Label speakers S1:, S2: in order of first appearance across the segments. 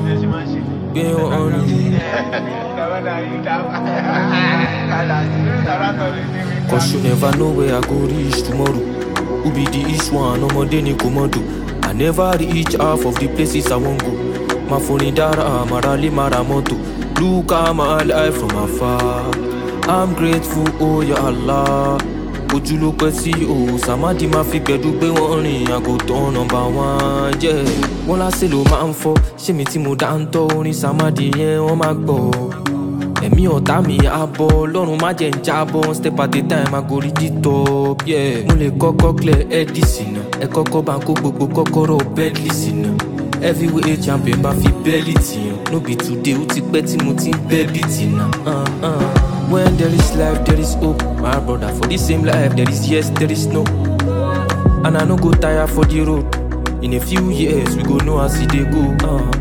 S1: Be on cause you never know where I go reach tomorrow. Who be the each one? No more than komodo. I never reach half of the places I won't go. My phone dara, marali maramoto. Look at my life from afar. I'm grateful, oh ya Allah. Ojú ló pẹ́ sí o, Samadi máa fi gbẹ̀dúgbẹ́ wọn rìn, I go turn #1, yeah. Wọ́n lásìí ló máa ń fọ́, ṣé mi tí mo dá ń tọ́ orin Samadi yẹn wọ́n máa gbọ́. Ẹ̀mí ọ̀tá mi á bọ́, lọ́run má jẹ́ ń jábọ́, step at a time I go reach the top, yeah. Mo lè kọ́kọ́ clear Edison, ẹ kọ́kọ́ bá ń kó gbogbo kọ́kọ́rọ́ Bentley sínú. Heavyweight champion bá fi bẹ́ẹ̀lì tìyàn, no be today ó ti pẹ́ tí mo ti ń bẹ́ẹ̀lì tìyàn. When there is life, there is hope, my brother. For the same life, there is yes, there is no. And I no go tire for the road. In a few years, we go know as it dey go.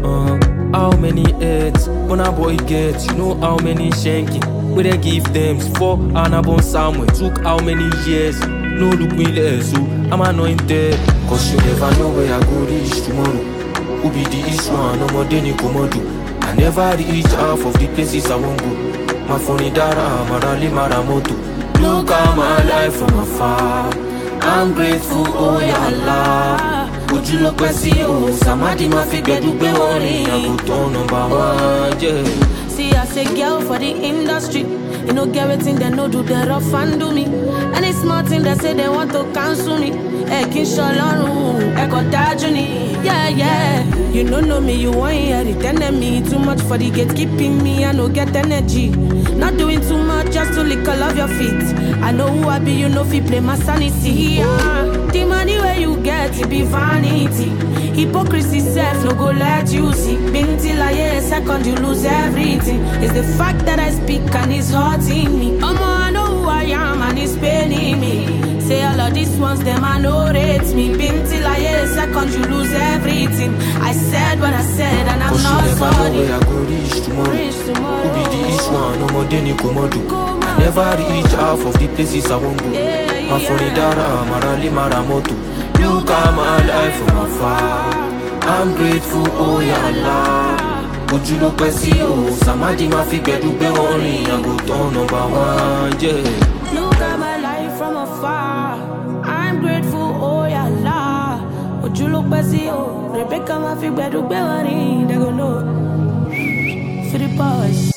S1: How many heads, when a boy gets, you know how many shanking. We they give them for and a born somewhere. Took how many years, no look me less, so I'm anointed. Cause you never know where I go reach tomorrow. Who be the issue, no more than you komodo. I never reach half of the places I won't go. My phone dara, marali maramoto. Look at my life from afar. I'm grateful, oh ya Allah. Ojú ló pẹ́ sí o, Samadi máa fi gbẹ̀dúgbẹ́ wọn rìn, I go turn #1, yeah.
S2: See, I say girl for the industry. You know, get everything they know, do they rough and do me. Any small thing they say they want to cancel me. Kin shalom, got that journey. Yeah, yeah. You know me, you want hear it. Enemy too much for the gate, keeping me, I no get energy. Not doing too much just to lick all of your feet. I know who I be, you know, if you play my sanity. Yeah. The money where you get, it be vanity. Hypocrisy self, no go let you see. Been till I hear a second, you lose everything. It's the fact that I speak and it's hurting me. I know who I am and it's paining me. Say all of these ones, them I know rate me. Been till I hear a second, you lose everything. I said what I said and I'm not sorry.
S1: Cause you never know where I go reach tomorrow. Who be the each one, no more than you komodo. I never reach half of the places I won't go. My phone dara, marali maramoto. Look at my life from afar. I'm grateful, oh ya Allah. Ojú ló pẹ́ sí o, Samadi máa fi gbẹ̀dúgbẹ́ wọn rìn, I go turn #1, yeah.
S2: Look at my life from afar. I'm grateful, oh ya Allah. Ojú ló pẹ́ sí o, Rebecca máa fi gbẹ̀dúgbẹ́ wọn rìn, they go know. For the boys.